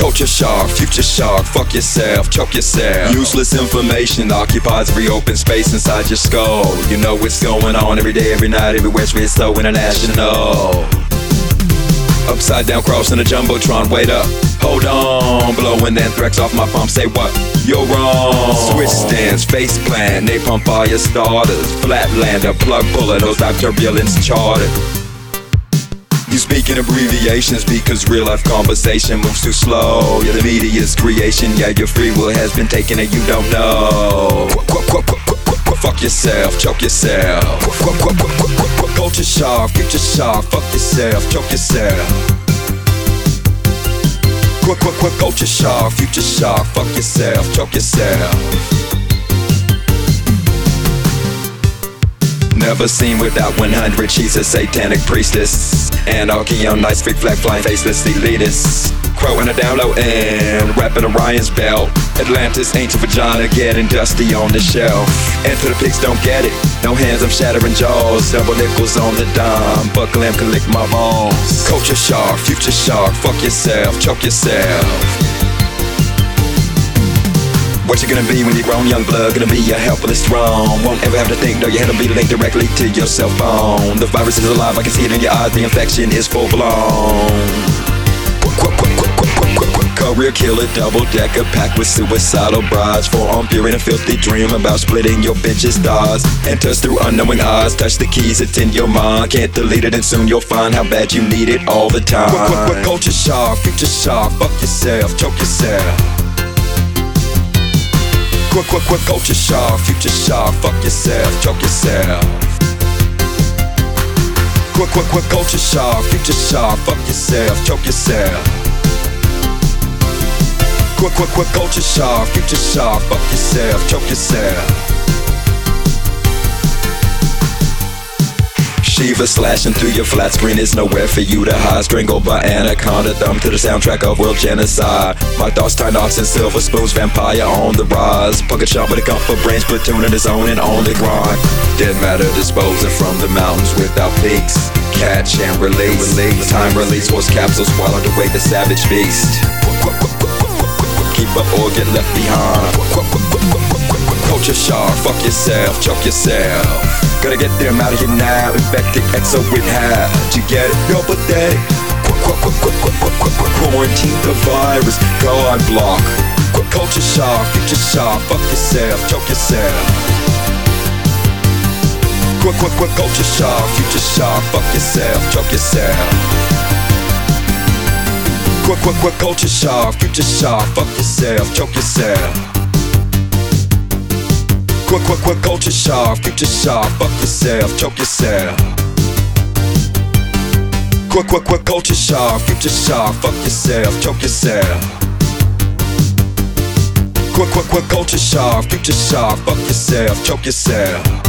Culture shock, future shock, fuck yourself, choke yourself. Useless information occupies every open space inside your skull. You know what's going on every day, every night, everywhere. It's so international. Upside down crossing a jumbotron, wait up, hold on. Blowing anthrax off my pump, say what? You're wrong. Switch stands, face plant, napalm fire starters. Flatlander, plug bullet, those dive turbulence charted. You speak in abbreviations because real life conversation moves too slow. You're the media's creation, yeah, your free will has been taken and you don't know. Fuck yourself, choke yourself. Culture shock, future shock, fuck yourself, choke yourself. Culture shock, future shock, fuck yourself, choke yourself. Never seen without 100, she's a satanic priestess. Anarchy on night, street flag flying, faceless elitists. Crow in a down low end, rapping Orion's belt. Atlantis, ancient vagina, getting dusty on the shelf. Enter the pigs, don't get it. No hands, I'm shattering jaws. Double nickels on the dime, buckle lamb can lick my balls. Culture shock, future shock, fuck yourself, choke yourself. What you gonna be when you're grown, young blood? Gonna be a helpless throne. Won't ever have to think, no, your head will be linked directly to your cell phone. The virus is alive, I can see it in your eyes. The infection is full blown. Career killer, double-decker packed with suicidal brides. Forearm peering a filthy dream about splitting your bitch's thighs. Enters through unknowing eyes, touch the keys, it's in your mind. Can't delete it and soon you'll find how bad you need it all the time. Culture shock, future shock, fuck yourself, choke yourself. Culture shock, future shock, fuck yourself, choke yourself. Culture shock, future shock, fuck yourself, choke yourself. Culture shock, future shock, fuck yourself, choke yourself. Shiva slashing through your flat screen, is nowhere for you to hide. Strangled by anaconda, thumb to the soundtrack of world genocide. My thoughts tie knots and silver spoons, vampire on the rise. Pucket shot with a gun for brains, platoon in his own and on the grind. Dead matter disposing from the mountains without peaks. Catch and release, time release, force capsules swallowed away the savage beast. Keep up or get left behind. Culture shock, fuck yourself, choke yourself. Gotta get them out of here now. Infected exo with high. You get it? You're pathetic. Quarantine the virus, God block. Culture shock, future shock, fuck yourself, choke yourself. Culture shock, future shock, fuck yourself, choke yourself. Culture shock, future shock, fuck yourself, choke yourself. Culture shock, future shock, fuck yourself, choke yourself. Culture shock, future shock, fuck yourself, choke yourself. Culture shock, future shock, fuck yourself, choke yourself.